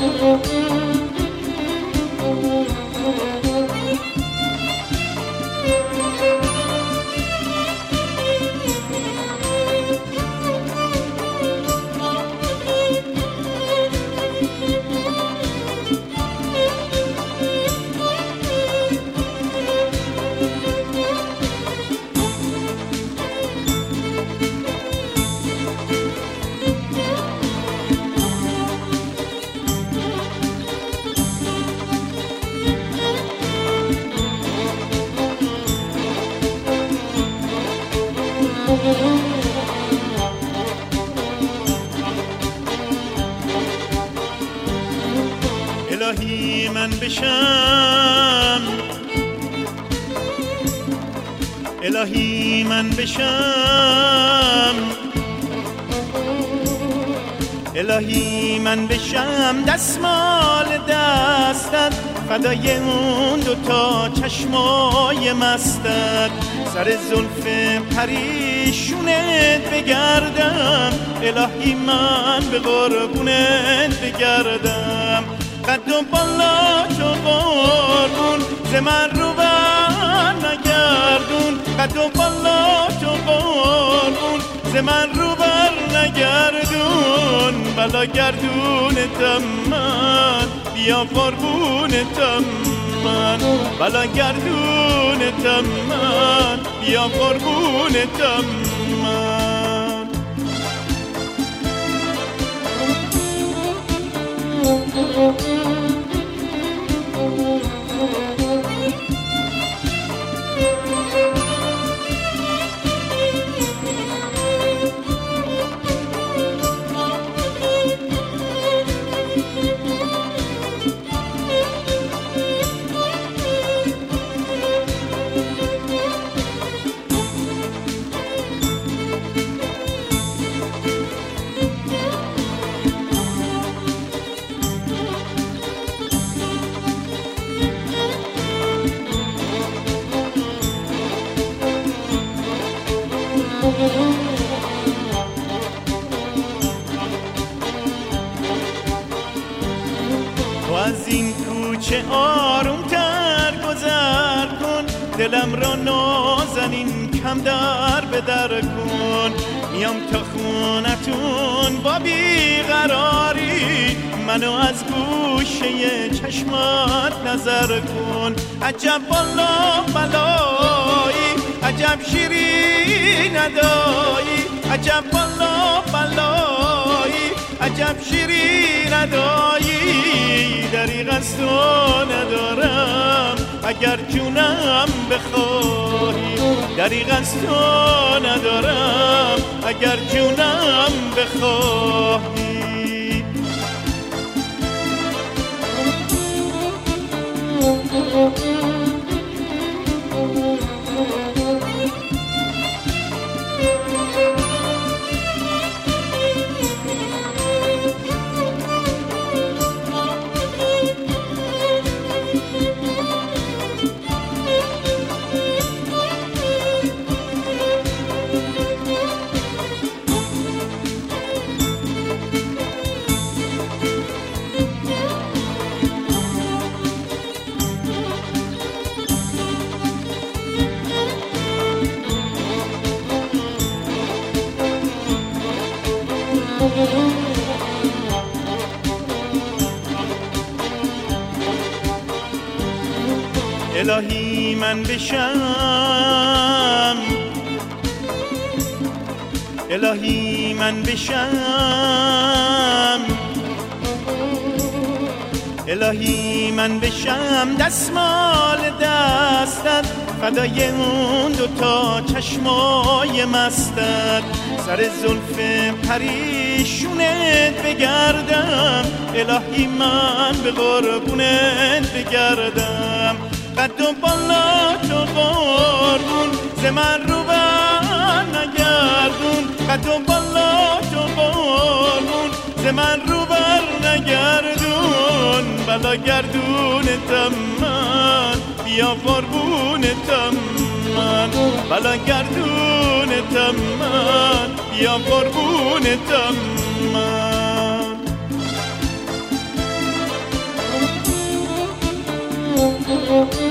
الهی من بشم، الهی من بشم، الهی من بشم دستمال دستت، فدای اون دوتا چشمای مستت، سر زلف پریشونت بگردم، الهی من به قربونت بگردم. قد و بالا تو قربون ز من رو بر نگردون، قد و بالا تو قربون ز من رو بر نگردون، بلا گردونتم من بیا قربونتم من، بلا گردونتم من بیا قربونتم من. تو از این کوچه آرومتر گذر کن، دلم را نازنین کم در به در کن، میام تا خونتون با بیقراری، منو از گوشه چشمات نظر کن. عجب بالا بلایی، عجب شیرین ندایی، عجب بالا بلایی، عجب شیرین ندایی، دریغ از تو ندارم اگر جونم بخواهی، دریغ از تو ندارم اگر جونم بخواهی. الهی من بشم، الهی من بشم، الهی من بشم دستمال دستت، فدای اون دوتا چشمای مستت، سر زلف پریشونت بگردم، الهی من به قربونت بگردم. قد و بالا تو قربون ز من رو بر نگردون، قد و بالا تو قربون ز من رو بر نگردون، بلا گردونتم من بیا قربونتم من، بلا گردونتم من بیا قربونتم من. Thank you.